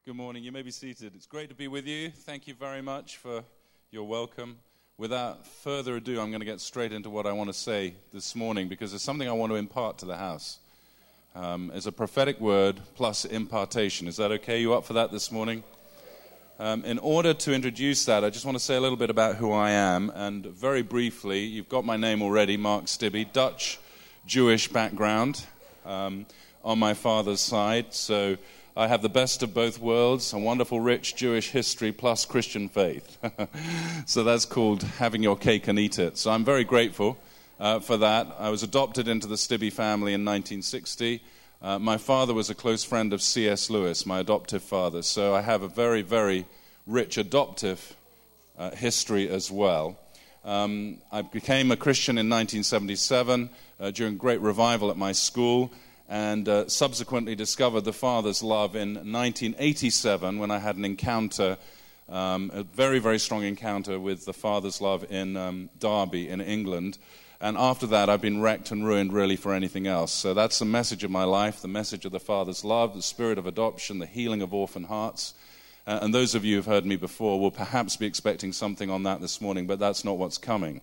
Good morning. You may be seated. It's great to be with you. Thank you very much for your welcome. Without further ado, I'm going to get straight into what I want to say this morning because there's something I want to impart to the house. It's a prophetic word plus impartation. Is that okay? You up for that this morning? In order to introduce that, I just want to say a little bit about who I am. And very briefly, you've got my name already, Mark Stibbe, Dutch Jewish background on my father's side. So I have the best of both worlds, a wonderful, rich Jewish history plus Christian faith. So that's called having your cake and eat it. So I'm very grateful for that. I was adopted into the Stibbe family in 1960. My father was a close friend of C.S. Lewis, my adoptive father. So I have a very, very rich adoptive history as well. I became a Christian in 1977 during great revival at my school, and subsequently discovered the Father's love in 1987 when I had an encounter, a very, very strong encounter with the Father's love in Derby in England. And after that, I've been wrecked and ruined really for anything else. So that's the message of my life, the message of the Father's love, the spirit of adoption, the healing of orphan hearts. And those of you who've heard me before will perhaps be expecting something on that this morning, but that's not what's coming.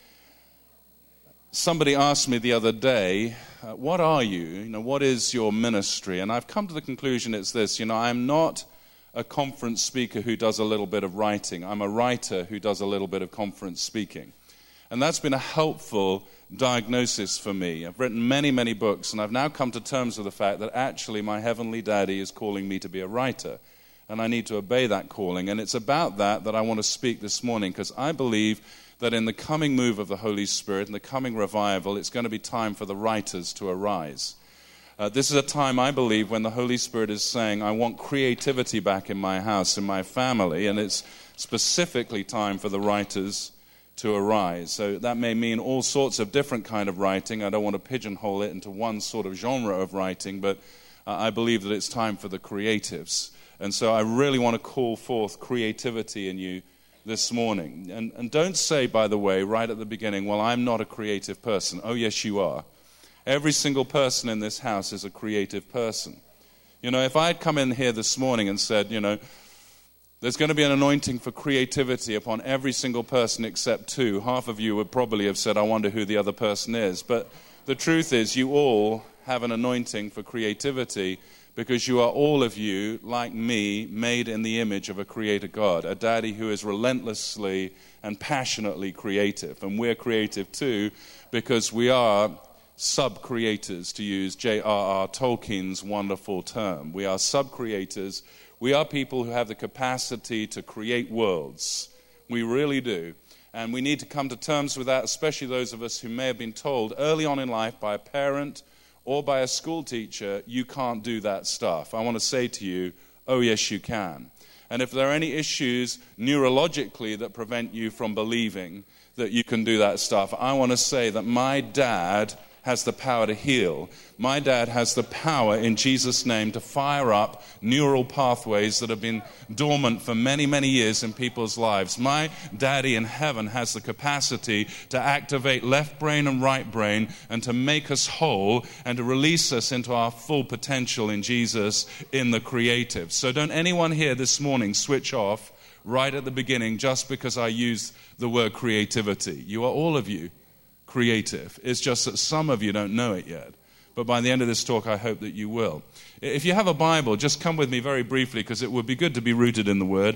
Somebody asked me the other day, what are you? What is your ministry? And I've come to the conclusion it's this. I'm not a conference speaker who does a little bit of writing. I'm a writer who does a little bit of conference speaking. And that's been a helpful diagnosis for me. I've written many, many books, and I've now come to terms with the fact that actually my heavenly daddy is calling me to be a writer. And I need to obey that calling. And it's about that I want to speak this morning, because I believe that in the coming move of the Holy Spirit, in the coming revival, it's going to be time for the writers to arise. This is a time, I believe, when the Holy Spirit is saying, I want creativity back in my house, in my family, and it's specifically time for the writers to arise. So that may mean all sorts of different kind of writing. I don't want to pigeonhole it into one sort of genre of writing, but I believe that it's time for the creatives. And so I really want to call forth creativity in you this morning. And don't say, by the way, right at the beginning, well, I'm not a creative person. Oh, yes, you are. Every single person in this house is a creative person. If I had come in here this morning and said, there's going to be an anointing for creativity upon every single person except two, half of you would probably have said, I wonder who the other person is. But the truth is, you all have an anointing for creativity, because you are, all of you, like me, made in the image of a creator God, a daddy who is relentlessly and passionately creative. And we're creative too, because we are sub-creators, to use J.R.R. Tolkien's wonderful term. We are sub-creators. We are people who have the capacity to create worlds. We really do. And we need to come to terms with that, especially those of us who may have been told early on in life by a parent or by a school teacher, you can't do that stuff. I want to say to you, oh yes you can. And if there are any issues neurologically that prevent you from believing that you can do that stuff, I want to say that my dad has the power to heal. My dad has the power in Jesus' name to fire up neural pathways that have been dormant for many, many years in people's lives. My daddy in heaven has the capacity to activate left brain and right brain and to make us whole and to release us into our full potential in Jesus in the creative. So don't anyone here this morning switch off right at the beginning just because I use the word creativity. You are, all of you, creative. It's just that some of you don't know it yet. But by the end of this talk, I hope that you will. If you have a Bible, just come with me very briefly, because it would be good to be rooted in the Word.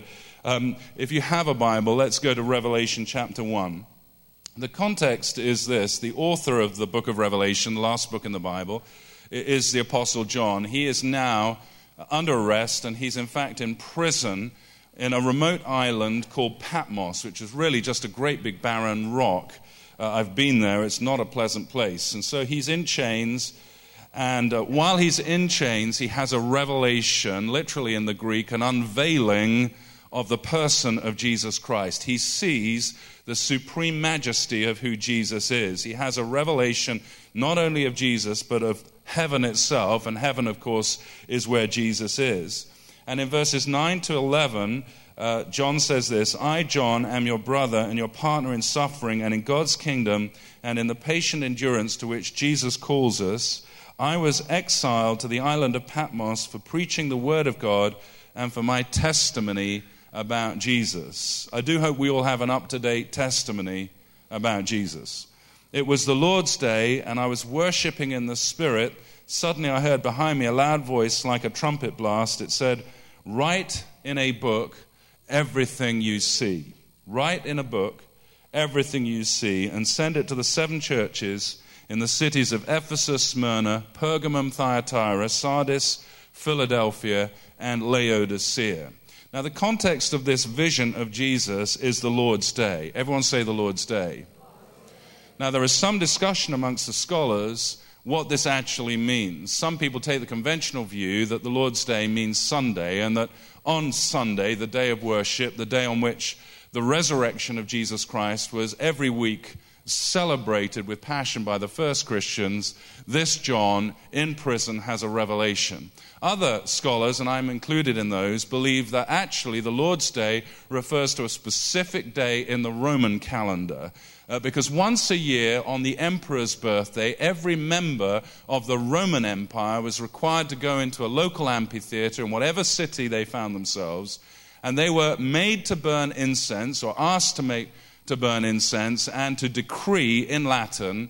If you have a Bible, let's go to Revelation chapter 1. The context is this. The author of the book of Revelation, the last book in the Bible, is the Apostle John. He is now under arrest, and he's in fact in prison in a remote island called Patmos, which is really just a great big barren rock. I've been there. It's not a pleasant place. And so he's in chains. And while he's in chains, he has a revelation, literally in the Greek, an unveiling of the person of Jesus Christ. He sees the supreme majesty of who Jesus is. He has a revelation not only of Jesus, but of heaven itself. And heaven, of course, is where Jesus is. And in verses 9 to 11, John says this, I, John, am your brother and your partner in suffering and in God's kingdom and in the patient endurance to which Jesus calls us. I was exiled to the island of Patmos for preaching the word of God and for my testimony about Jesus. I do hope we all have an up-to-date testimony about Jesus. It was the Lord's Day, and I was worshiping in the Spirit. Suddenly I heard behind me a loud voice like a trumpet blast. It said, "Write in a book everything you see. Write in a book everything you see, and send it to the 7 churches in the cities of Ephesus, Smyrna, Pergamum, Thyatira, Sardis, Philadelphia, and Laodicea." Now, the context of this vision of Jesus is the Lord's Day. Everyone say the Lord's Day. Now, there is some discussion amongst the scholars what this actually means. Some people take the conventional view that the Lord's Day means Sunday, and that on Sunday, the day of worship, the day on which the resurrection of Jesus Christ was every week celebrated with passion by the first Christians, this John in prison has a revelation. Other scholars, and I'm included in those, believe that actually the Lord's Day refers to a specific day in the Roman calendar. Because once a year on the emperor's birthday, every member of the Roman Empire was required to go into a local amphitheater in whatever city they found themselves, and they were made to burn incense, or asked to burn incense, and to decree in Latin,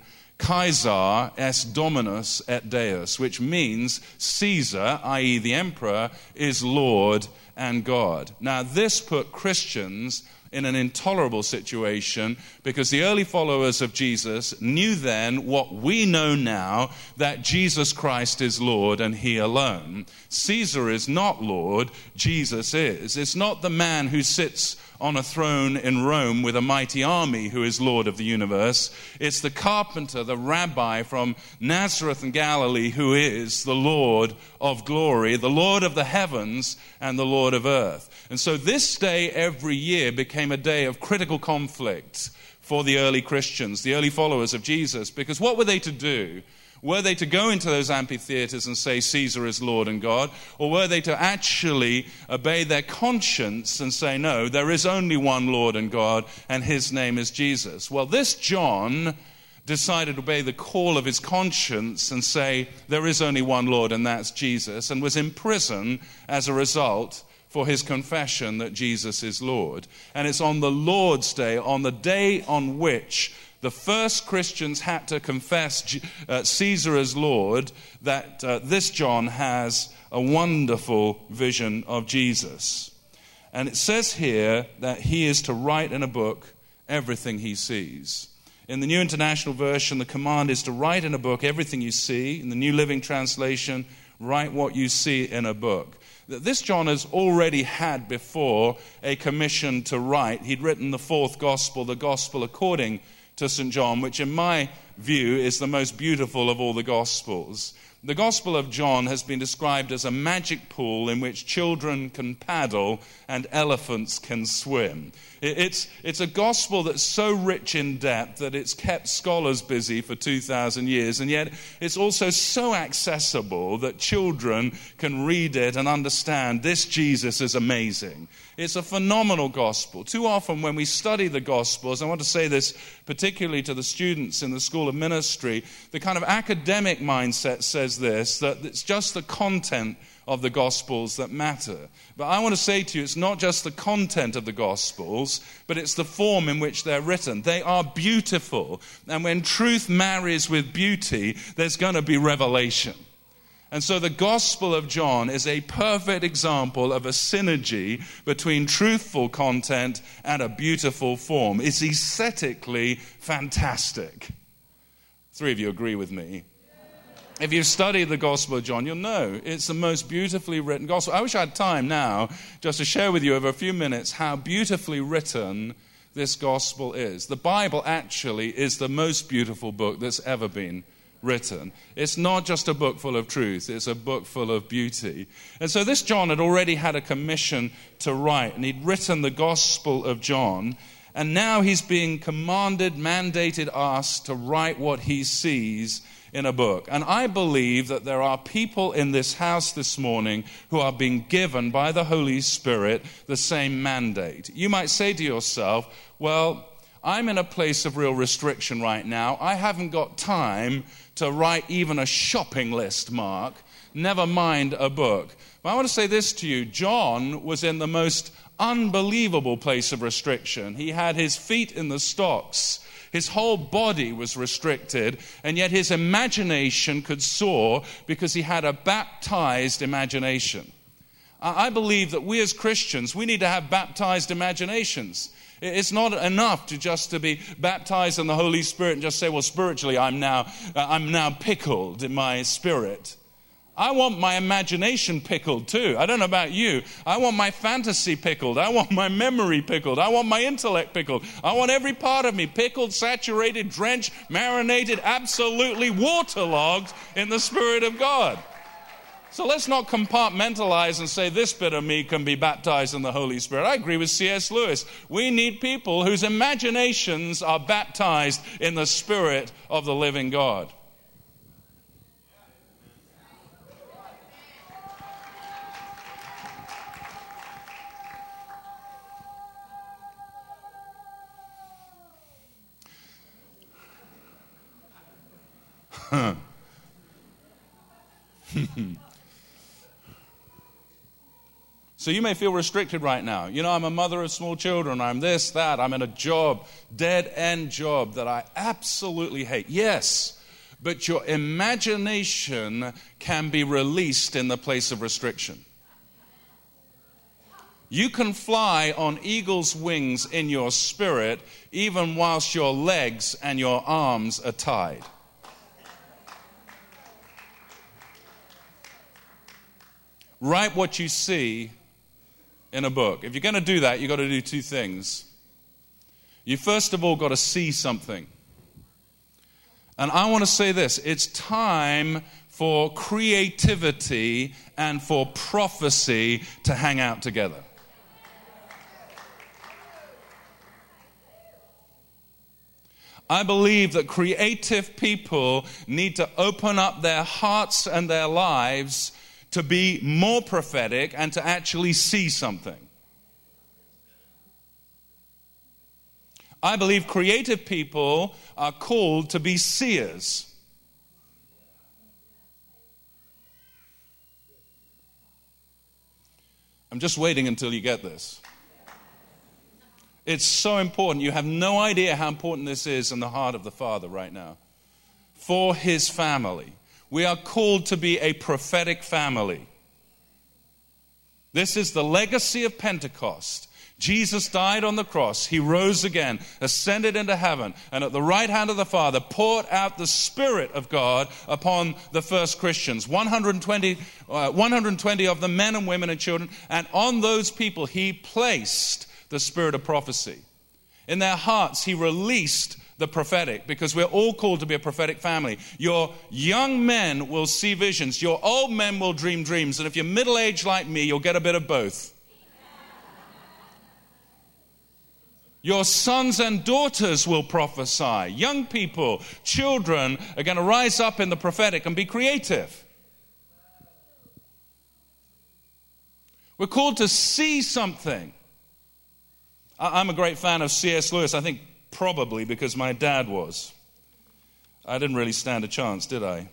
Caesar est Dominus et Deus, which means Caesar, i.e. the emperor, is Lord and God. Now, this put Christians in an intolerable situation, because the early followers of Jesus knew then what we know now, that Jesus Christ is Lord and he alone. Caesar is not Lord, Jesus is. It's not the man who sits on a throne in Rome with a mighty army who is Lord of the universe. It's the carpenter, the rabbi from Nazareth and Galilee, who is the Lord of glory, the Lord of the heavens and the Lord of earth. And so this day every year became a day of critical conflict for the early Christians, the early followers of Jesus, because what were they to do? Were they to go into those amphitheaters and say Caesar is Lord and God? Or were they to actually obey their conscience and say, no, there is only one Lord and God, and his name is Jesus? Well, this John decided to obey the call of his conscience and say, there is only one Lord, and that's Jesus, and was in prison as a result for his confession that Jesus is Lord. And it's on the Lord's Day, on the day on which the first Christians had to confess Caesar as Lord, that this John has a wonderful vision of Jesus. And it says here that he is to write in a book everything he sees. In the New International Version, the command is to write in a book everything you see. In the New Living Translation, write what you see in a book. This John has already had before a commission to write. He'd written the 4th gospel, the gospel according to St. John, which in my view is the most beautiful of all the gospels. The Gospel of John has been described as a magic pool in which children can paddle and elephants can swim. It's a gospel that's so rich in depth that it's kept scholars busy for 2,000 years, and yet it's also so accessible that children can read it and understand this Jesus is amazing. It's a phenomenal gospel. Too often when we study the Gospels, I want to say this particularly to the students in the School of Ministry, the kind of academic mindset says this, that it's just the content of the Gospels that matter. But I want to say to you, it's not just the content of the Gospels, but it's the form in which they're written. They are beautiful. And when truth marries with beauty, there's going to be revelation. And so the Gospel of John is a perfect example of a synergy between truthful content and a beautiful form. It's aesthetically fantastic. 3 of you agree with me. If you've studied the Gospel of John, you'll know it's the most beautifully written gospel. I wish I had time now just to share with you over a few minutes how beautifully written this gospel is. The Bible actually is the most beautiful book that's ever been written. It's not just a book full of truth, it's a book full of beauty. And so this John had already had a commission to write, and he'd written the Gospel of John, and now he's being commanded, mandated, asked to write what he sees in a book. And I believe that there are people in this house this morning who are being given by the Holy Spirit the same mandate. You might say to yourself, well, I'm in a place of real restriction right now. I haven't got time to write even a shopping list, Mark, never mind a book. But I want to say this to you. John was in the most unbelievable place of restriction. He had his feet in the stocks. His whole body was restricted, and yet his imagination could soar because he had a baptized imagination. I believe that we as Christians, we need to have baptized imaginations. It's not enough to be baptized in the Holy Spirit and just say, well, spiritually, I'm now pickled in my spirit. I want my imagination pickled too. I don't know about you. I want my fantasy pickled. I want my memory pickled. I want my intellect pickled. I want every part of me pickled, saturated, drenched, marinated, absolutely waterlogged in the Spirit of God. So let's not compartmentalize and say this bit of me can be baptized in the Holy Spirit. I agree with C.S. Lewis. We need people whose imaginations are baptized in the Spirit of the living God. So you may feel restricted right now. You know, I'm a mother of small children. I'm this, that. I'm in a job, dead-end job that I absolutely hate. Yes, but your imagination can be released in the place of restriction. You can fly on eagle's wings in your spirit even whilst your legs and your arms are tied. Write what you see in a book. If you're going to do that, you've got to do two things. You first of all got to see something. And I want to say this. It's time for creativity and for prophecy to hang out together. I believe that creative people need to open up their hearts and their lives to be more prophetic and to actually see something. I believe creative people are called to be seers. I'm just waiting until you get this. It's so important. You have no idea how important this is in the heart of the Father right now. For His family. We are called to be a prophetic family. This is the legacy of Pentecost. Jesus died on the cross. He rose again, ascended into heaven, and at the right hand of the Father poured out the Spirit of God upon the first Christians. 120 of them, men and women and children. And on those people, He placed the spirit of prophecy. In their hearts, He released the prophetic, because we're all called to be a prophetic family. Your young men will see visions. Your old men will dream dreams. And if you're middle-aged like me, you'll get a bit of both. Your sons and daughters will prophesy. Young people, children are going to rise up in the prophetic and be creative. We're called to see something. I'm a great fan of C.S. Lewis. I think probably because my dad was. I didn't really stand a chance, did I?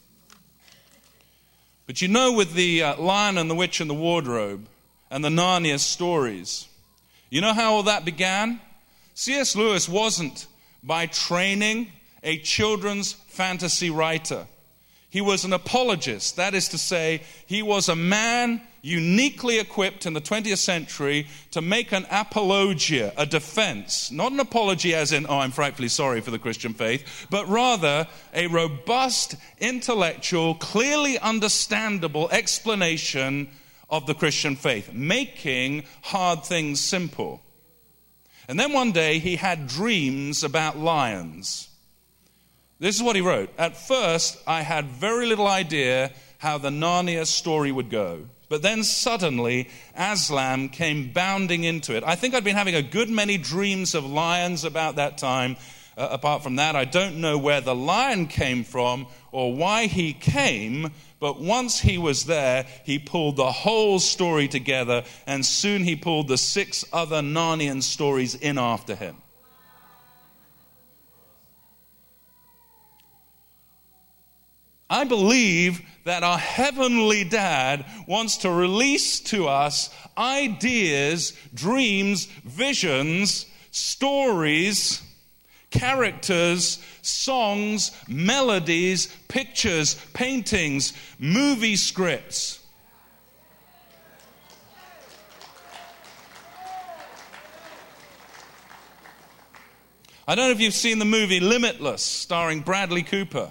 But you know, with the Lion and the Witch and the Wardrobe and the Narnia stories, you know how all that began? C.S. Lewis wasn't, by training, a children's fantasy writer. He was an apologist. That is to say, he was a man uniquely equipped in the 20th century to make an apologia, a defense. Not an apology as in, oh, I'm frightfully sorry for the Christian faith, but rather a robust, intellectual, clearly understandable explanation of the Christian faith, making hard things simple. And then one day he had dreams about lions. This is what he wrote. At first, I had very little idea how the Narnia story would go. But then suddenly, Aslan came bounding into it. I think I'd been having a good many dreams of lions about that time. Apart from that, I don't know where the lion came from or why he came. But once he was there, he pulled the whole story together. And soon he pulled the 6 other Narnian stories in after him. I believe that our Heavenly Dad wants to release to us ideas, dreams, visions, stories, characters, songs, melodies, pictures, paintings, movie scripts. I don't know if you've seen the movie Limitless, starring Bradley Cooper.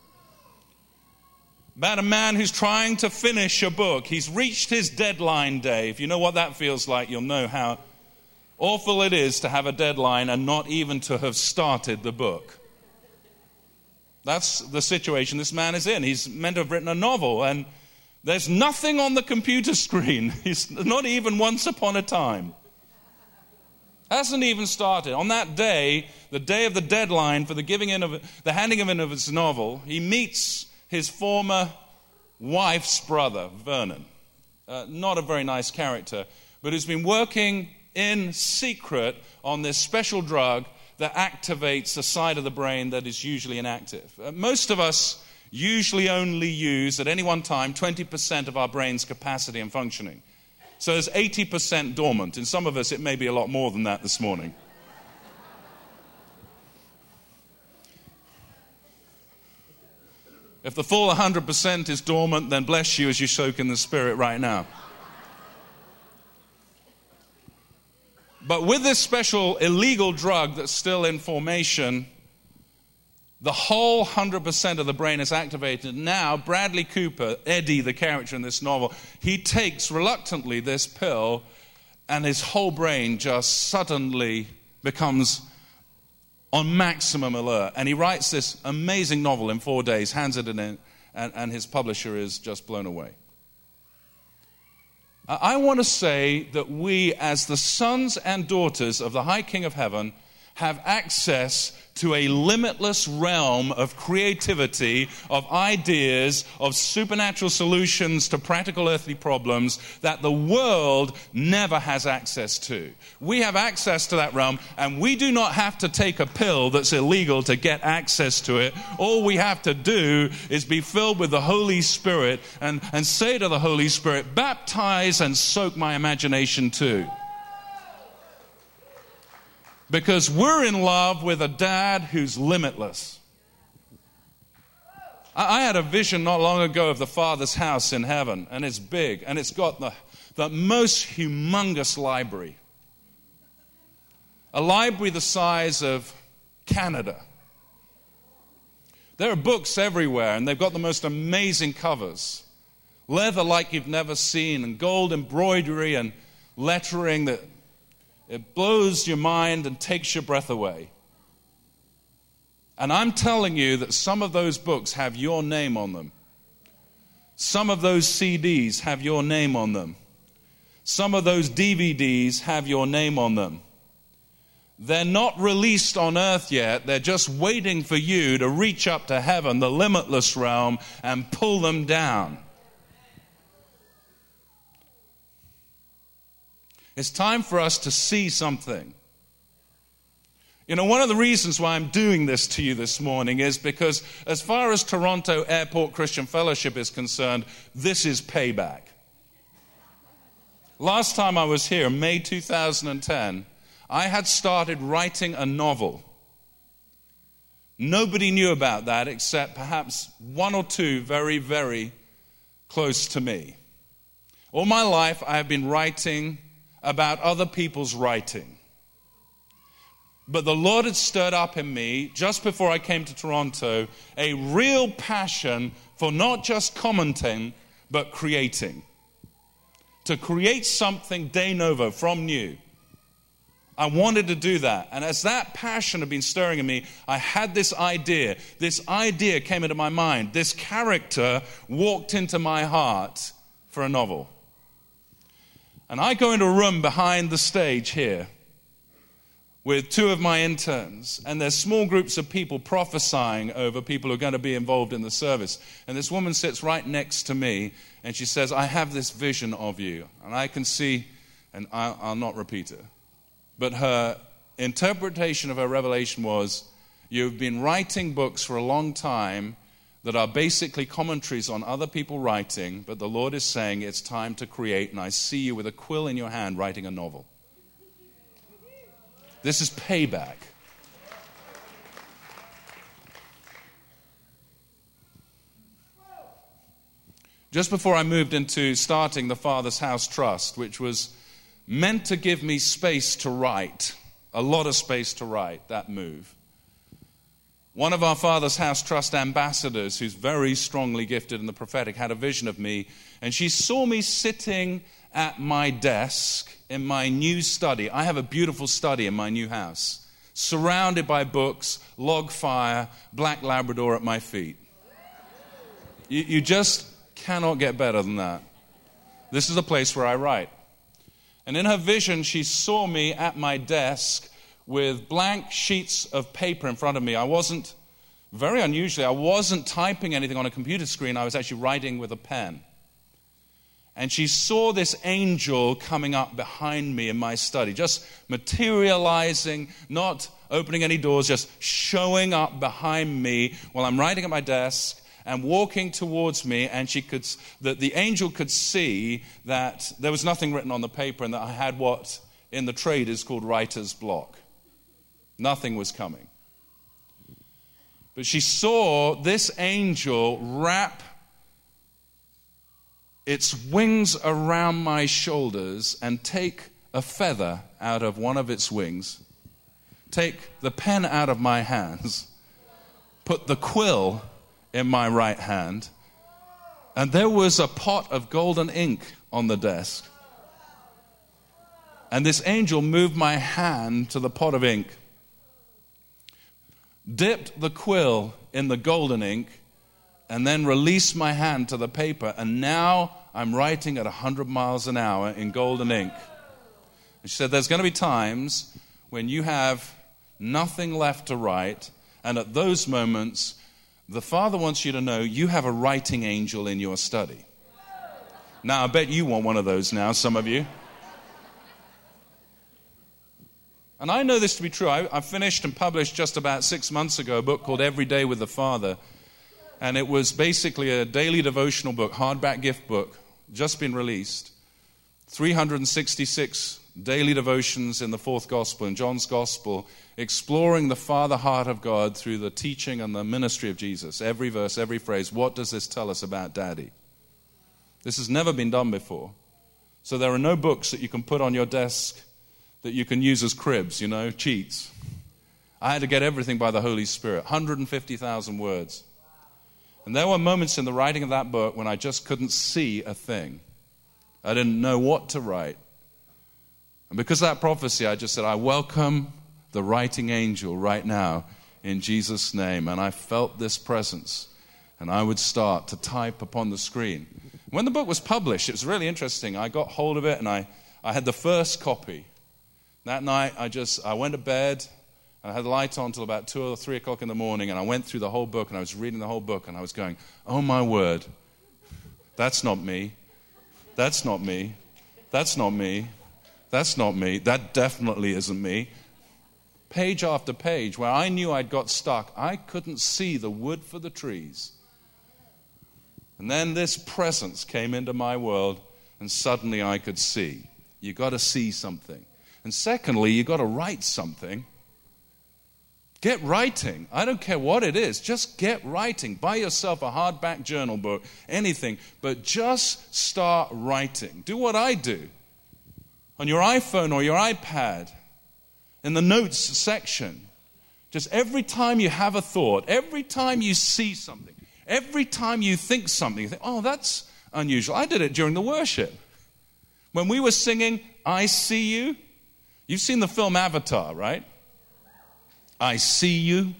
About a man who's trying to finish a book. He's reached his deadline day. If you know what that feels like, you'll know how awful it is to have a deadline and not even to have started the book. That's the situation this man is in. He's meant to have written a novel, and there's nothing on the computer screen. He's not even Once Upon a Time. Hasn't even started. On that day, the day of the deadline for the handing in of his novel, he meets his former wife's brother, Vernon. Not a very nice character, but who's been working in secret on this special drug that activates a side of the brain that is usually inactive. Most of us usually only use, at any one time, 20% of our brain's capacity and functioning. So there's 80% dormant. In some of us, it may be a lot more than that this morning. If the full 100% is dormant, then bless you as you soak in the Spirit right now. But with this special illegal drug that's still in formation, the whole 100% of the brain is activated. Now, Bradley Cooper, Eddie, the character in this novel, he takes reluctantly this pill, and his whole brain just suddenly becomes on maximum alert. And he writes this amazing novel in 4 days, hands it in, and his publisher is just blown away. I want to say that we, as the sons and daughters of the High King of Heaven, have access to a limitless realm of creativity, of ideas, of supernatural solutions to practical earthly problems that the world never has access to. We have access to that realm, and we do not have to take a pill that's illegal to get access to it. All we have to do is be filled with the Holy Spirit and say to the Holy Spirit, baptize and soak my imagination too. Because we're in love with a dad who's limitless. I had a vision not long ago of the Father's house in heaven, and it's big, and it's got the most humongous library. A library the size of Canada. There are books everywhere, and they've got the most amazing covers. Leather like you've never seen, and gold embroidery and lettering that it blows your mind and takes your breath away. And I'm telling you that some of those books have your name on them. Some of those CDs have your name on them. Some of those DVDs have your name on them. They're not released on earth yet. They're just waiting for you to reach up to heaven, the limitless realm, and pull them down. It's time for us to see something. You know, one of the reasons why I'm doing this to you this morning is because as far as Toronto Airport Christian Fellowship is concerned, this is payback. Last time I was here, May 2010, I had started writing a novel. Nobody knew about that except perhaps one or two very, very close to me. All my life I have been writing about other people's writing. But the Lord had stirred up in me, just before I came to Toronto, a real passion for not just commenting, but creating. To create something de novo, from new. I wanted to do that. And as that passion had been stirring in me, I had this idea. This idea came into my mind. This character walked into my heart for a novel. And I go into a room behind the stage here with two of my interns, and there's small groups of people prophesying over people who are going to be involved in the service. And this woman sits right next to me, and she says, I have this vision of you. And I can see, and I'll not repeat it, but her interpretation of her revelation was, you've been writing books for a long time that are basically commentaries on other people writing, but the Lord is saying it's time to create, and I see you with a quill in your hand writing a novel. This is payback. Just before I moved into starting the Father's House Trust, which was meant to give me space to write, a lot of space to write, that move. One of our Father's House Trust ambassadors, who's very strongly gifted in the prophetic, had a vision of me, and she saw me sitting at my desk in my new study. I have a beautiful study in my new house, surrounded by books, log fire, black Labrador at my feet. You just cannot get better than that. This is the place where I write. And in her vision, she saw me at my desk with blank sheets of paper in front of me. Very unusually, I wasn't typing anything on a computer screen. I was actually writing with a pen. And she saw this angel coming up behind me in my study, just materializing, not opening any doors, just showing up behind me while I'm writing at my desk and walking towards me, and the angel could see that there was nothing written on the paper and that I had what in the trade is called writer's block. Nothing was coming. But she saw this angel wrap its wings around my shoulders and take a feather out of one of its wings, take the pen out of my hands, put the quill in my right hand, and there was a pot of golden ink on the desk. And this angel moved my hand to the pot of ink, dipped the quill in the golden ink, and then released my hand to the paper, and now I'm writing at 100 miles an hour in golden ink. And she said, there's going to be times when you have nothing left to write, and at those moments, the Father wants you to know you have a writing angel in your study. Now, I bet you want one of those now, some of you. And I know this to be true. I finished and published just about 6 months ago a book called Every Day with the Father. And it was basically a daily devotional book, hardback gift book, just been released. 366 daily devotions in the fourth gospel, in John's gospel, exploring the Father heart of God through the teaching and the ministry of Jesus. Every verse, every phrase, what does this tell us about Daddy? This has never been done before. So there are no books that you can put on your desk that you can use as cribs, cheats. I had to get everything by the Holy Spirit, 150,000 words. And there were moments in the writing of that book when I just couldn't see a thing. I didn't know what to write. And because of that prophecy, I just said, I welcome the writing angel right now in Jesus' name. And I felt this presence. And I would start to type upon the screen. When the book was published, it was really interesting. I got hold of it and I had the first copy. That night, I went to bed. I had the light on until about 2 or 3 o'clock in the morning, and I went through the whole book, and I was reading the whole book, and I was going, oh my word, that's not me. That's not me. That's not me. That's not me. That definitely isn't me. Page after page, where I knew I'd got stuck, I couldn't see the wood for the trees. And then this presence came into my world, and suddenly I could see. You got to see something. And secondly, you got to write something. Get writing. I don't care what it is. Just get writing. Buy yourself a hardback journal book, anything. But just start writing. Do what I do. On your iPhone or your iPad, in the notes section. Just every time you have a thought, every time you see something, every time you think something, you think, oh, that's unusual. I did it during the worship. When we were singing, I See You. You've seen the film Avatar, right? I see you.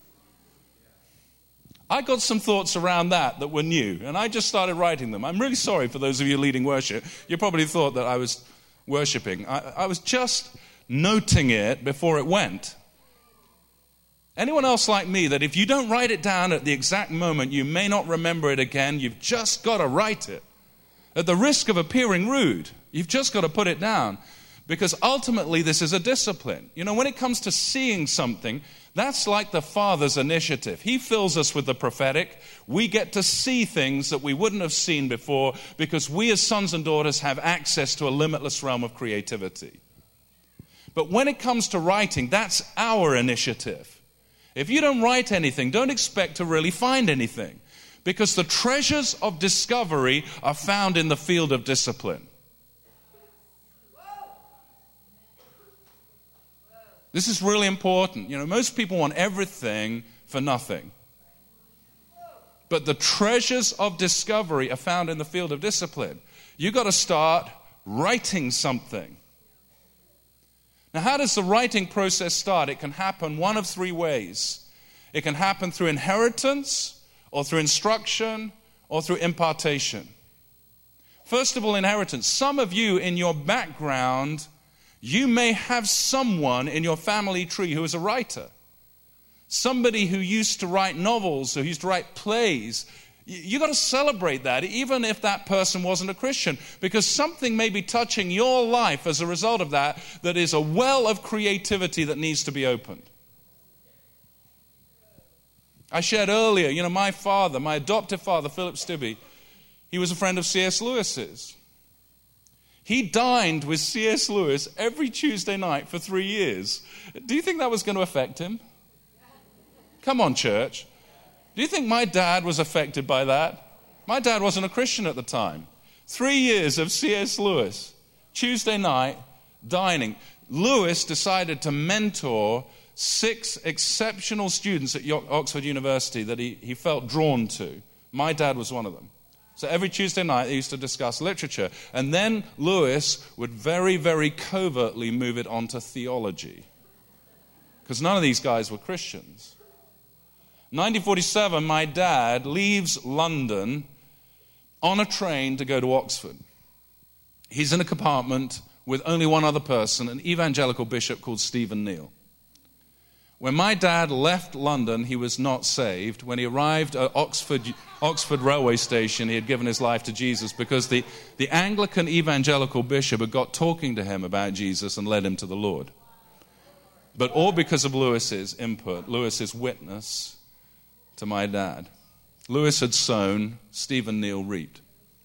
I got some thoughts around that were new, and I just started writing them. I'm really sorry for those of you leading worship. You probably thought that I was worshiping. I was just noting it before it went. Anyone else like me, that if you don't write it down at the exact moment, you may not remember it again? You've just got to write it. At the risk of appearing rude, you've just got to put it down. Because ultimately, this is a discipline. When it comes to seeing something, That's like the Father's initiative. He fills us with the prophetic. We get to see things that we wouldn't have seen before because we as sons and daughters have access to a limitless realm of creativity. But when it comes to writing, that's our initiative. If you don't write anything, don't expect to really find anything, because the treasures of discovery are found in the field of discipline. This is really important. Most people want everything for nothing. But the treasures of discovery are found in the field of discipline. You've got to start writing something. Now, how does the writing process start? It can happen one of three ways. It can happen through inheritance, or through instruction, or through impartation. First of all, inheritance. Some of you in your background, you may have someone in your family tree who is a writer. Somebody who used to write novels, who used to write plays. You've got to celebrate that, even if that person wasn't a Christian, because something may be touching your life as a result of that is a well of creativity that needs to be opened. I shared earlier, my father, my adoptive father, Philip Stibbe, he was a friend of C.S. Lewis's. He dined with C.S. Lewis every Tuesday night for 3 years. Do you think that was going to affect him? Come on, church. Do you think my dad was affected by that? My dad wasn't a Christian at the time. 3 years of C.S. Lewis, Tuesday night, dining. Lewis decided to mentor 6 exceptional students at Oxford University that he felt drawn to. My dad was one of them. So every Tuesday night they used to discuss literature. And then Lewis would very, very covertly move it onto theology. Because none of these guys were Christians. 1947, my dad leaves London on a train to go to Oxford. He's in a compartment with only one other person, an evangelical bishop called Stephen Neal. When my dad left London, he was not saved. When he arrived at Oxford railway station, he had given his life to Jesus because the Anglican evangelical bishop had got talking to him about Jesus and led him to the Lord. But all because of Lewis's input, Lewis's witness to my dad. Lewis had sown, Stephen Neal reaped.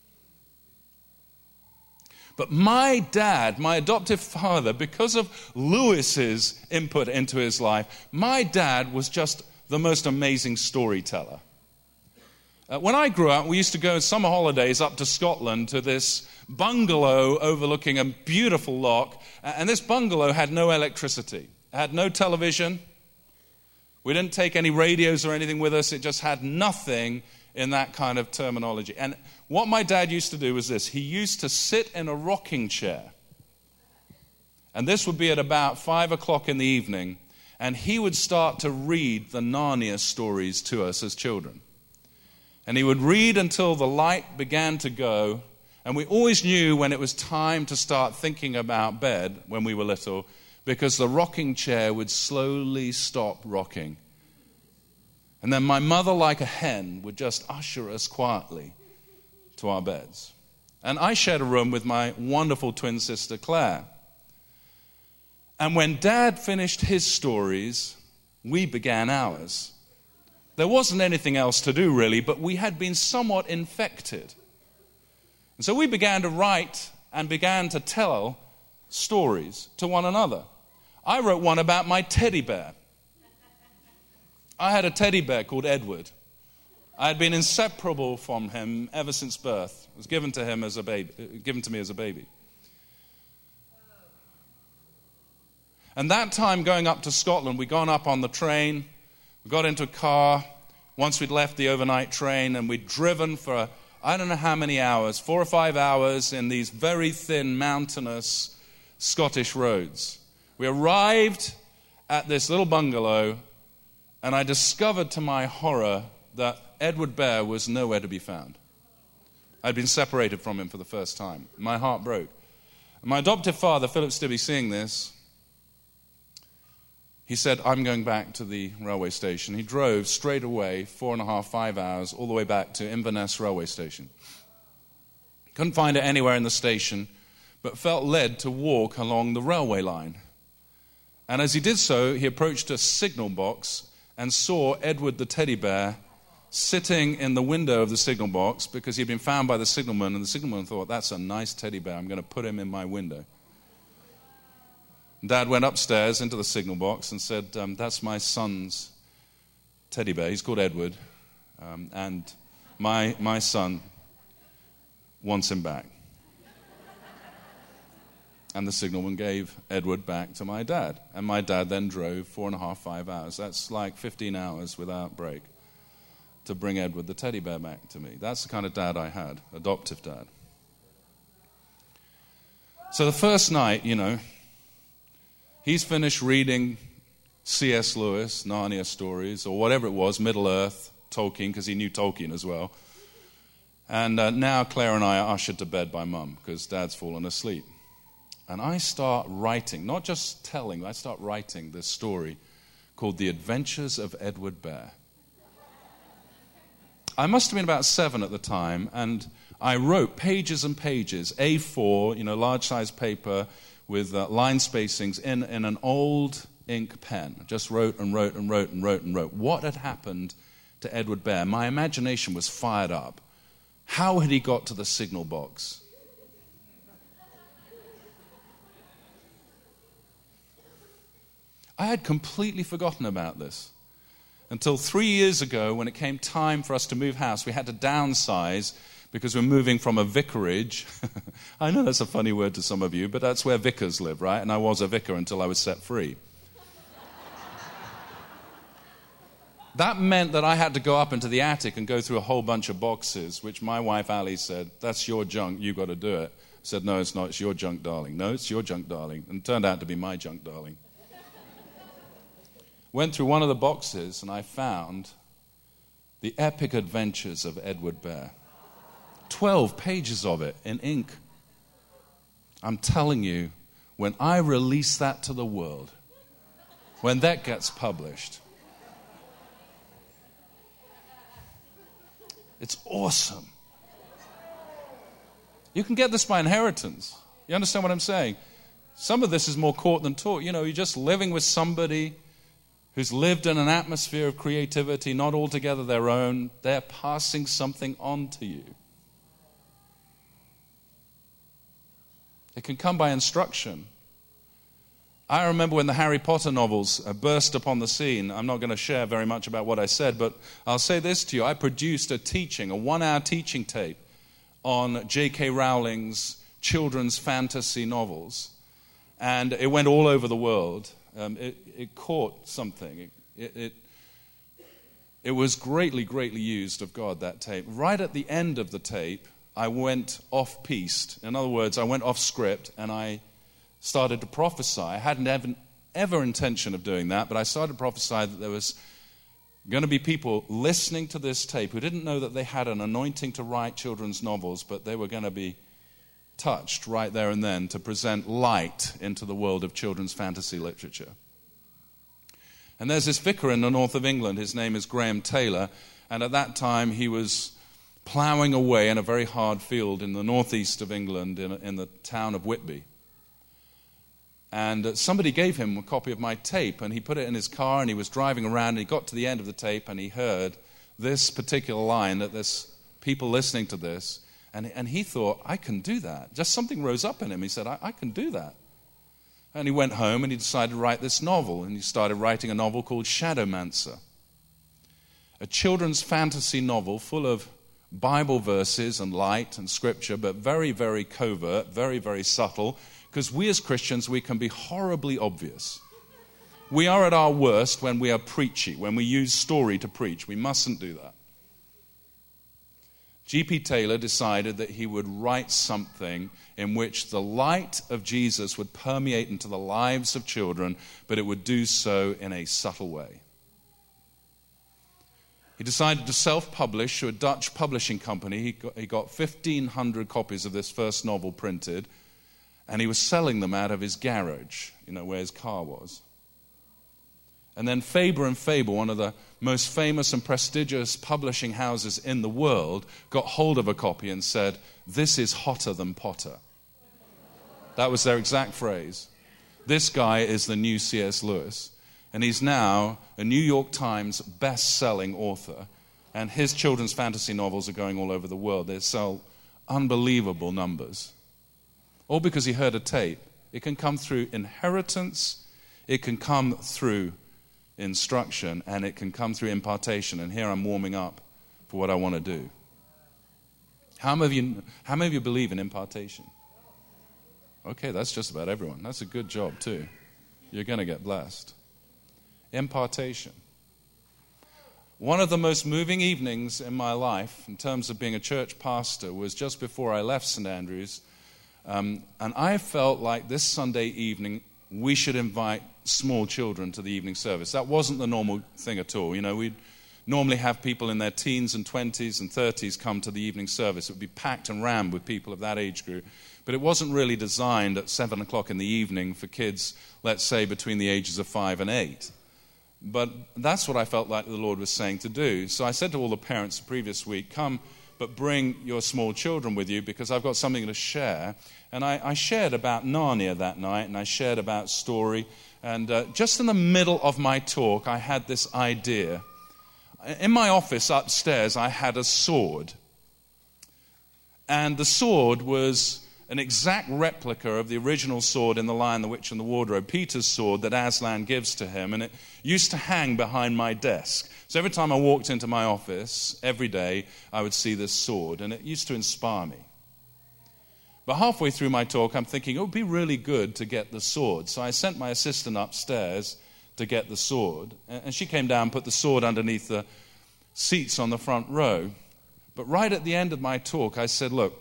But my dad, my adoptive father, because of Lewis's input into his life, my dad was just the most amazing storyteller. When I grew up, we used to go on summer holidays up to Scotland to this bungalow overlooking a beautiful loch, and this bungalow had no electricity. It had no television. We didn't take any radios or anything with us. It just had nothing in that kind of terminology. And what my dad used to do was this. He used to sit in a rocking chair. And this would be at about 5 o'clock in the evening. And he would start to read the Narnia stories to us as children. And he would read until the light began to go. And we always knew when it was time to start thinking about bed when we were little, because the rocking chair would slowly stop rocking. And then my mother, like a hen, would just usher us quietly to our beds. And I shared a room with my wonderful twin sister, Claire. And when Dad finished his stories, we began ours. There wasn't anything else to do, really, but we had been somewhat infected. And so we began to write and began to tell stories to one another. I wrote one about my teddy bear. I had a teddy bear called Edward. I had been inseparable from him ever since birth. It was given to him as a baby, given to me as a baby. And that time going up to Scotland, we'd gone up on the train, we got into a car, once we'd left the overnight train, and we'd driven for I don't know how many hours, 4 or 5 hours in these very thin, mountainous Scottish roads. We arrived at this little bungalow, and I discovered to my horror that Edward Bear was nowhere to be found. I'd been separated from him for the first time. My heart broke. And my adoptive father, Philip Stibbe, seeing this, he said, I'm going back to the railway station. He drove straight away, 4.5, 5 hours, all the way back to Inverness railway station. Couldn't find it anywhere in the station, but felt led to walk along the railway line. And as he did so, he approached a signal box and saw Edward the teddy bear sitting in the window of the signal box because he'd been found by the signalman, and the signalman thought, that's a nice teddy bear, I'm going to put him in my window. Dad went upstairs into the signal box and said, that's my son's teddy bear. He's called Edward, and my son wants him back. And the signalman gave Edward back to my dad. And my dad then drove 4.5, 5 hours. That's like 15 hours without break to bring Edward the teddy bear back to me. That's the kind of dad I had, adoptive dad. So the first night, he's finished reading C.S. Lewis, Narnia stories, or whatever it was, Middle-earth, Tolkien, because he knew Tolkien as well. And now Claire and I are ushered to bed by Mum, because Dad's fallen asleep. And I start writing, not just telling, I start writing this story called The Adventures of Edward Bear. I must have been about 7 at the time, and I wrote pages and pages, A4, large-size paper with line spacings in an old ink pen. Just wrote and wrote and wrote and wrote and wrote. What had happened to Edward Bear? My imagination was fired up. How had he got to the signal box? I had completely forgotten about this until 3 years ago when it came time for us to move house. We had to downsize because we're moving from a vicarage. I know that's a funny word to some of you, but that's where vicars live, right? And I was a vicar until I was set free. That meant that I had to go up into the attic and go through a whole bunch of boxes, which my wife Ali said, that's your junk, you've got to do it. I said, no, it's not, it's your junk, darling. No, it's your junk, darling. And it turned out to be my junk, darling. Went through one of the boxes and I found The Epic Adventures of Edward Bear. 12 pages of it in ink. I'm telling you, when I release that to the world, when that gets published, it's awesome. You can get this by inheritance. You understand what I'm saying? Some of this is more caught than taught. You're just living with somebody who's lived in an atmosphere of creativity, not altogether their own. They're passing something on to you. It can come by instruction. I remember when the Harry Potter novels burst upon the scene. I'm not going to share very much about what I said, but I'll say this to you. I produced a 1-hour teaching tape on J.K. Rowling's children's fantasy novels. And it went all over the world. It caught something. It was greatly, greatly used of God, that tape. Right at the end of the tape, I went off-piste. In other words, I went off script and I started to prophesy. I hadn't ever intention of doing that, but I started to prophesy that there was going to be people listening to this tape who didn't know that they had an anointing to write children's novels, but they were going to be touched right there and then to present light into the world of children's fantasy literature. And there's this vicar in the north of England. His name is Graham Taylor, and at that time he was ploughing away in a very hard field in the northeast of England in the town of Whitby. And somebody gave him a copy of my tape, and he put it in his car, and he was driving around, and he got to the end of the tape, and he heard this particular line, that there's people listening to this, and he thought, I can do that. Just something rose up in him. He said, I can do that. And he went home, and he decided to write this novel, and he started writing a novel called Shadowmancer, a children's fantasy novel full of Bible verses and light and scripture, but very, very covert, very, very subtle, because we as Christians, we can be horribly obvious. We are at our worst when we are preachy, when we use story to preach. We mustn't do that. G.P. Taylor decided that he would write something in which the light of Jesus would permeate into the lives of children, but it would do so in a subtle way. He decided to self-publish to a Dutch publishing company. He got 1,500 copies of this first novel printed, and he was selling them out of his garage, where his car was. And then Faber and Faber, one of the most famous and prestigious publishing houses in the world, got hold of a copy and said, "This is hotter than Potter." That was their exact phrase. This guy is the new C.S. Lewis, and he's now a New York Times best-selling author, and his children's fantasy novels are going all over the world. They sell unbelievable numbers, all because he heard a tape. It can come through inheritance, it can come through instruction, and it can come through impartation. And here I'm warming up for what I want to do. How many of you believe in impartation? Okay, that's just about everyone. That's a good job too. You're going to get blessed. Impartation. One of the most moving evenings in my life in terms of being a church pastor was just before I left St. Andrews. And I felt like this Sunday evening we should invite small children to the evening service. That wasn't the normal thing at all. You know, we'd normally have people in their teens and 20s and 30s come to the evening service. It would be packed and rammed with people of that age group. But it wasn't really designed at 7 o'clock in the evening for kids, let's say, between the ages of 5 and 8. But that's what I felt like the Lord was saying to do. So I said to all the parents the previous week, come, but bring your small children with you because I've got something to share. And I shared about Narnia that night, and I shared about story. And just in the middle of my talk, I had this idea. In my office upstairs, I had a sword. And the sword was an exact replica of the original sword in The Lion, the Witch, and the Wardrobe, Peter's sword that Aslan gives to him, and it used to hang behind my desk. So every time I walked into my office, every day, I would see this sword, and it used to inspire me. But halfway through my talk, I'm thinking, it would be really good to get the sword. So I sent my assistant upstairs to get the sword, and she came down and put the sword underneath the seats on the front row. But right at the end of my talk, I said, look,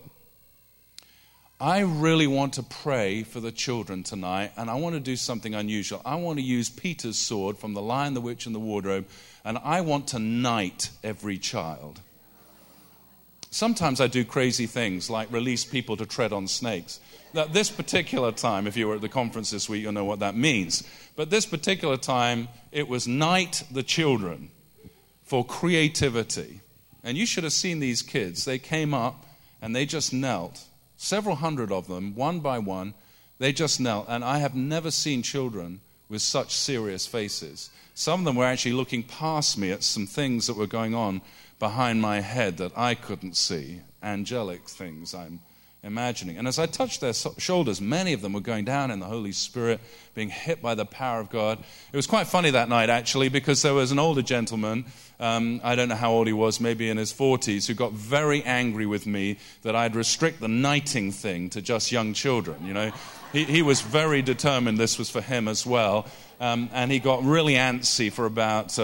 I really want to pray for the children tonight, and I want to do something unusual. I want to use Peter's sword from The Lion, the Witch, and the Wardrobe, and I want to knight every child. Sometimes I do crazy things, like release people to tread on snakes. Now, this particular time, if you were at the conference this week, you'll know what that means. But this particular time, it was knight the children for creativity. And you should have seen these kids. They came up, and they just knelt. Several hundred of them, one by one, they just knelt. And I have never seen children with such serious faces. Some of them were actually looking past me at some things that were going on behind my head that I couldn't see. Angelic things, I'm imagining. And as I touched their shoulders, many of them were going down in the Holy Spirit, being hit by the power of God. It was quite funny that night, actually, because there was an older gentleman, I don't know how old he was, maybe in his 40s, who got very angry with me that I'd restrict the knighting thing to just young children, you know. He was very determined this was for him as well, and he got really antsy for about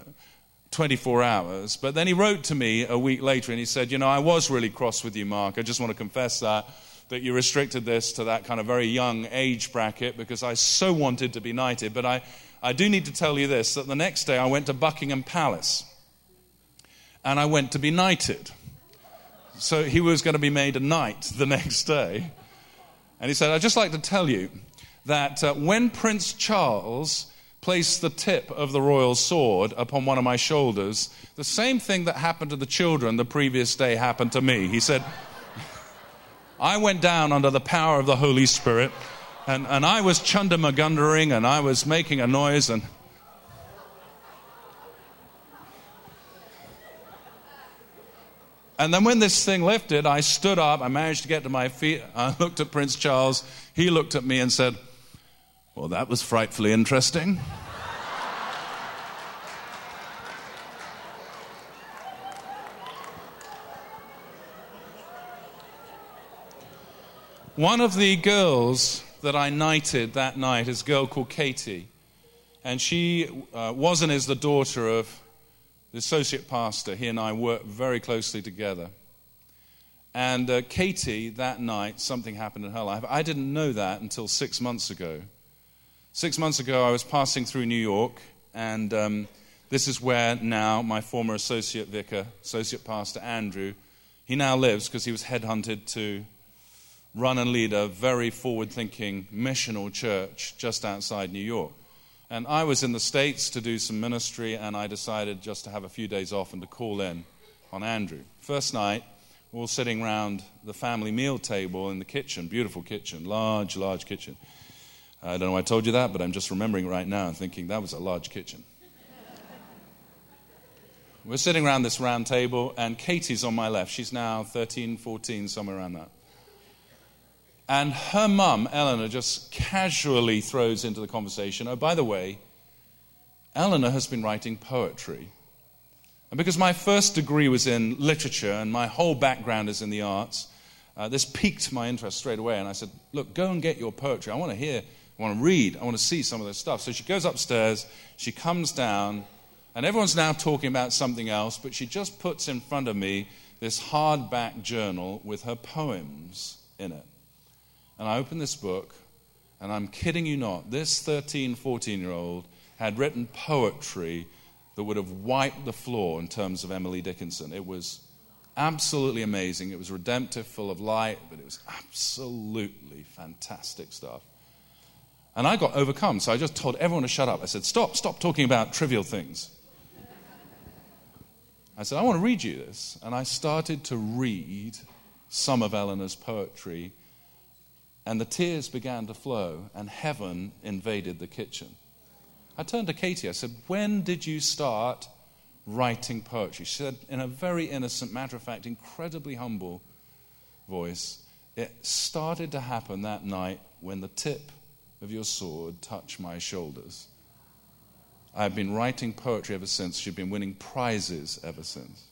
24 hours. But then he wrote to me a week later and he said, you know, I was really cross with you, Mark. I just want to confess that you restricted this to that kind of very young age bracket because I so wanted to be knighted. But I do need to tell you this, that the next day I went to Buckingham Palace and I went to be knighted. So he was going to be made a knight the next day. And he said, I'd just like to tell you that when Prince Charles placed the tip of the royal sword upon one of my shoulders, the same thing that happened to the children the previous day happened to me. He said, I went down under the power of the Holy Spirit, and I was chunder-magundering, and I was making a noise, and then when this thing lifted, I stood up, I managed to get to my feet, I looked at Prince Charles, he looked at me and said, well, that was frightfully interesting. One of the girls that I knighted that night is a girl called Katie. And she was and is the daughter of the associate pastor. He and I worked very closely together. And Katie, that night, something happened in her life. I didn't know that until 6 months ago. 6 months ago, I was passing through New York, and this is where now my former associate vicar, associate pastor Andrew, he now lives because he was headhunted to run and lead a very forward-thinking missional church just outside New York. And I was in the States to do some ministry, and I decided just to have a few days off and to call in on Andrew. First night, we're all sitting around the family meal table in the kitchen, beautiful kitchen, large kitchen. I don't know why I told you that, but I'm just remembering right now and thinking that was a large kitchen. We're sitting around this round table, and Katie's on my left. She's now 13, 14, somewhere around that. And her mum, Eleanor, just casually throws into the conversation, oh, by the way, Eleanor has been writing poetry. And because my first degree was in literature and my whole background is in the arts, this piqued my interest straight away. And I said, look, go and get your poetry. I want to hear, I want to read, I want to see some of this stuff. So she goes upstairs, she comes down, and everyone's now talking about something else, but she just puts in front of me this hardback journal with her poems in it. And I open this book, and I'm kidding you not, this 13, 14-year-old had written poetry that would have wiped the floor in terms of Emily Dickinson. It was absolutely amazing. It was redemptive, full of light, but it was absolutely fantastic stuff. And I got overcome, so I just told everyone to shut up. I said, stop talking about trivial things. I said, I want to read you this. And I started to read some of Eleanor's poetry, and the tears began to flow, and heaven invaded the kitchen. I turned to Katie, I said, when did you start writing poetry? She said, in a very innocent, matter-of-fact, incredibly humble voice, it started to happen that night when the tip of your sword touched my shoulders. I've been writing poetry ever since. She'd been winning prizes ever since.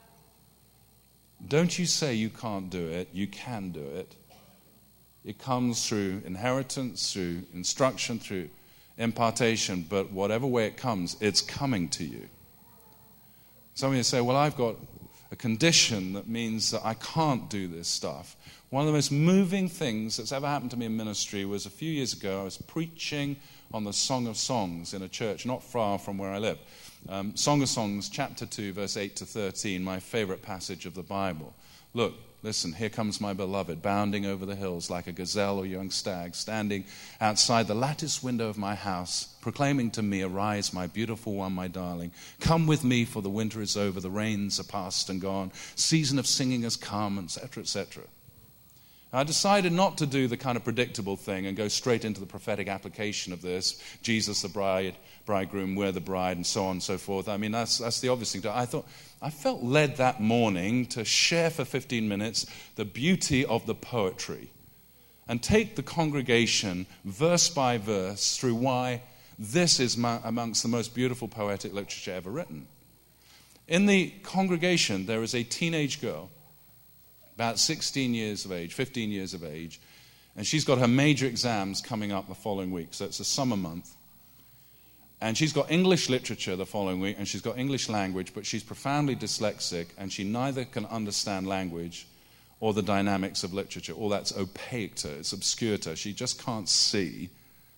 Don't you say you can't do it. You can do it. It comes through inheritance, through instruction, through impartation, but whatever way it comes, it's coming to you. Some of you say, well, I've got a condition that means that I can't do this stuff. One of the most moving things that's ever happened to me in ministry was a few years ago. I was preaching on the Song of Songs in a church not far from where I live. Song of Songs, chapter 2, verse 8 to 13, my favorite passage of the Bible. Look, listen, here comes my beloved, bounding over the hills like a gazelle or young stag, standing outside the lattice window of my house, proclaiming to me, arise, my beautiful one, my darling. Come with me, for the winter is over, the rains are past and gone, season of singing has come, etc., etc. I decided not to do the kind of predictable thing and go straight into the prophetic application of this. Jesus the bride, bridegroom, we're the bride, and so on and so forth. I mean, that's the obvious thing. I felt led that morning to share for 15 minutes the beauty of the poetry and take the congregation verse by verse through why this is amongst the most beautiful poetic literature ever written. In the congregation, there is a teenage girl, about 16 years of age, 15 years of age, and she's got her major exams coming up the following week, so it's a summer month. And she's got English literature the following week, and she's got English language, but she's profoundly dyslexic, and she neither can understand language or the dynamics of literature. All that's opaque to her, it's obscure to her. She just can't see.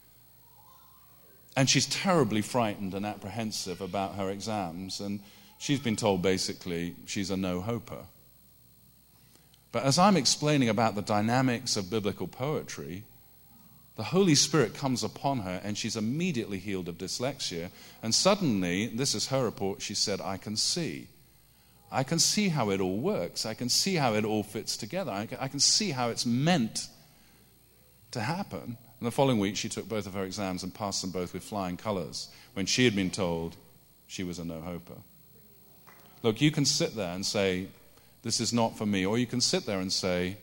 And she's terribly frightened and apprehensive about her exams, and she's been told basically she's a no-hoper. But as I'm explaining about the dynamics of biblical poetry, the Holy Spirit comes upon her and she's immediately healed of dyslexia. And suddenly, this is her report, she said, I can see. I can see how it all works. I can see how it all fits together. I can see how it's meant to happen. And the following week, she took both of her exams and passed them both with flying colors when she had been told she was a no-hoper. Look, you can sit there and say, this is not for me. Or you can sit there and say,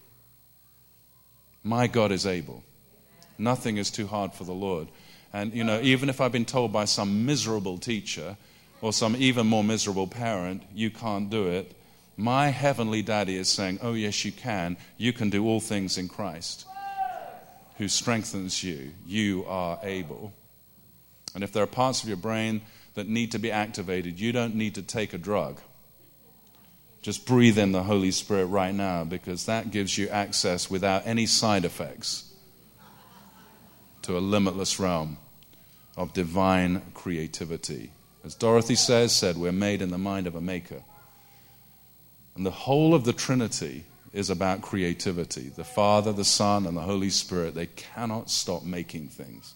my God is able. Nothing is too hard for the Lord. And, even if I've been told by some miserable teacher or some even more miserable parent, you can't do it, my heavenly daddy is saying, oh, yes, you can. You can do all things in Christ who strengthens you. You are able. And if there are parts of your brain that need to be activated, you don't need to take a drug. Just breathe in the Holy Spirit right now, because that gives you access without any side effects to a limitless realm of divine creativity. As Dorothy said, we're made in the mind of a maker. And the whole of the Trinity is about creativity. The Father, the Son, and the Holy Spirit, they cannot stop making things.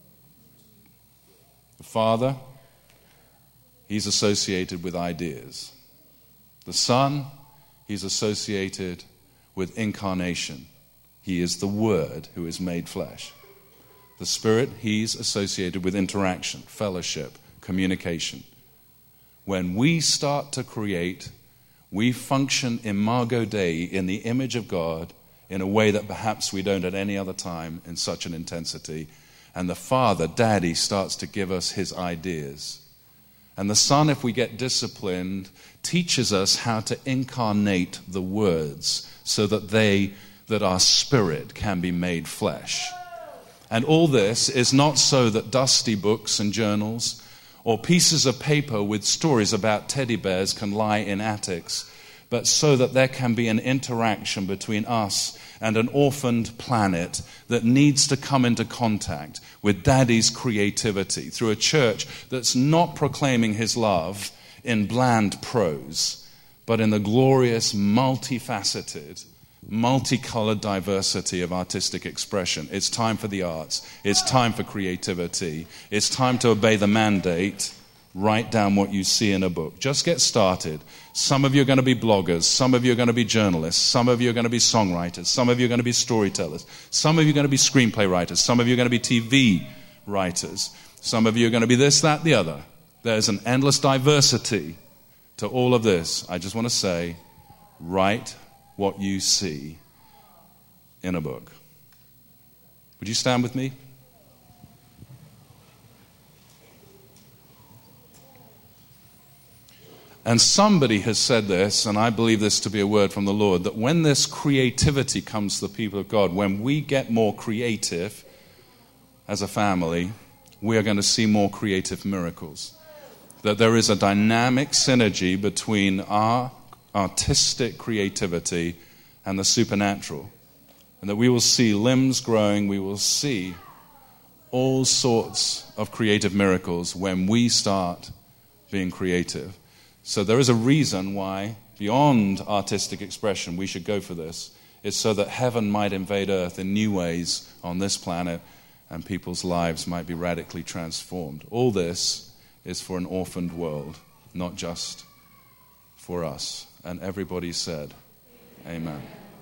The Father, he's associated with ideas. The Son, he's associated with incarnation. He is the Word who is made flesh. The Spirit, He's associated with interaction, fellowship, communication. When we start to create, we function imago Dei, in the image of God, in a way that perhaps we don't at any other time in such an intensity. And the Father, Daddy, starts to give us His ideas. And the Son, if we get disciplined, teaches us how to incarnate the words so that our spirit can be made flesh. And all this is not so that dusty books and journals or pieces of paper with stories about teddy bears can lie in attics, but so that there can be an interaction between us and an orphaned planet that needs to come into contact with Daddy's creativity through a church that's not proclaiming His love in bland prose, but in the glorious, multifaceted, multicolored diversity of artistic expression. It's time for the arts. It's time for creativity. It's time to obey the mandate. Write down what you see in a book. Just get started. Some of you are going to be bloggers. Some of you are going to be journalists. Some of you are going to be songwriters. Some of you are going to be storytellers. Some of you are going to be screenplay writers. Some of you are going to be TV writers. Some of you are going to be this, that, the other. There's an endless diversity to all of this. I just want to say, write what you see in a book. Would you stand with me? And somebody has said this, and I believe this to be a word from the Lord, that when this creativity comes to the people of God, when we get more creative as a family, we are going to see more creative miracles. That there is a dynamic synergy between our artistic creativity and the supernatural. And that we will see limbs growing, we will see all sorts of creative miracles when we start being creative. So there is a reason why, beyond artistic expression, we should go for this. It's so that heaven might invade earth in new ways on this planet and people's lives might be radically transformed. All this is for an orphaned world, not just for us. And everybody said, Amen.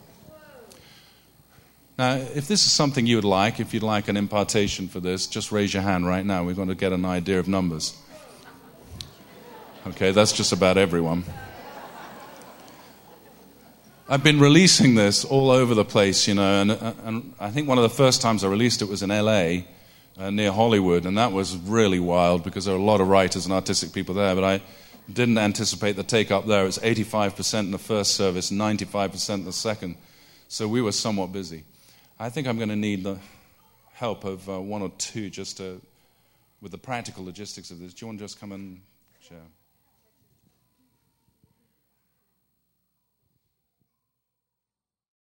Now, if this is something you would like, if you'd like an impartation for this, just raise your hand right now. We're going to get an idea of numbers. Okay, that's just about everyone. I've been releasing this all over the place, and I think one of the first times I released it was in LA, near Hollywood, and that was really wild because there are a lot of writers and artistic people there, but I didn't anticipate the take-up there. It was 85% in the first service, 95% in the second, so we were somewhat busy. I think I'm going to need the help of one or two just with the practical logistics of this. Do you want to just come and share?